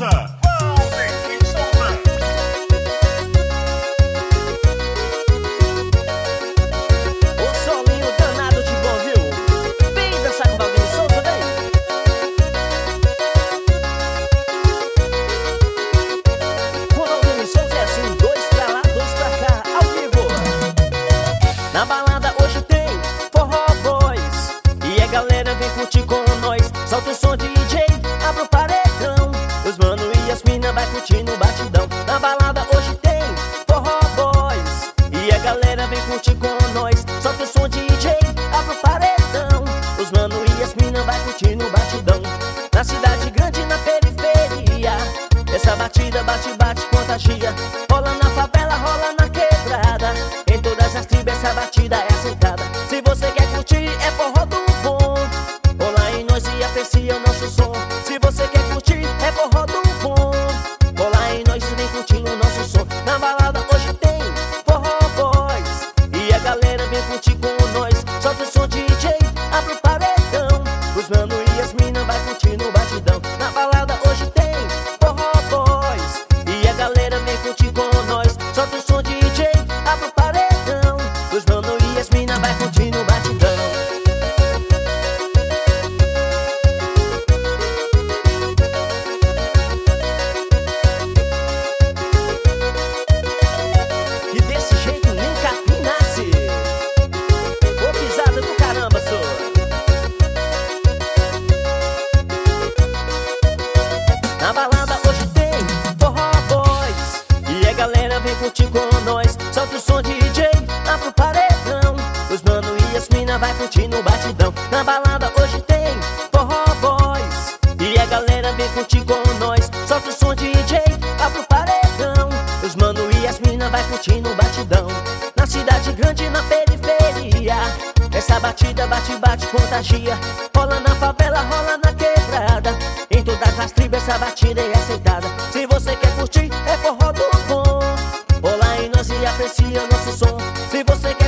Souza. Valdemir Souza. O solinho danado de bom, viu? Vem dançar com Valdemir Souza, vem. Com Valdemir Souza é assim, dois pra lá, dois pra cá, ao vivo. Na balada hoje tem Forró Boys e a galera vem curtir com nós. Solta o som DJ, abre o paredão. Os mano e as mina vai curtir no batidão. Na balada hoje tem Forró Boys e a galera vem curtir com nós. Solta o som DJ, abre o paredão. Os mano e as mina vai curtir no batidão. Na cidade grande, na periferia, essa batida bate, contagia. Rola na favela, rola na quebrada. Em todas as tribos essa batida é aceitada. Se você quer curtir, é forró do bom. Rola em nós e aprecia o nosso som. Se você quer curtir, é forró do bom. Rola em nós e vem curtindo o nosso som. Na balada hoje tem Forró Boys e a galera vem curtir com nós. Solta o som DJ, abre o paredão. Os mano e as mina vai curtir no batidão. Na balada hoje tem Forró Boys e a galera vem curtir com nós. Solta o som DJ, abre o paredão. Os mano e as mina vai curtir no batidão. E desse jeito nem capim nasce. Ô pisada do caramba, sua. Na balada hoje tem Forró Boys e a galera vem curtir com nós. Solta o som DJ, abre o paredão. Os mano e as mina vai curtir no batidão. Na balada hoje tem Forró Boys e a galera vem curtir com nós. Solta o som DJ, abre o paredão. Os mano e as mina vai curtir no batidão. Na cidade grande, na periferia, essa batida bate, contagia. Rola na favela, rola na quebrada. Em todas as tribos essa batida é aceitada. Se você quer curtir, é forró do bom. Rola em nós e aprecia nosso som. Se você quer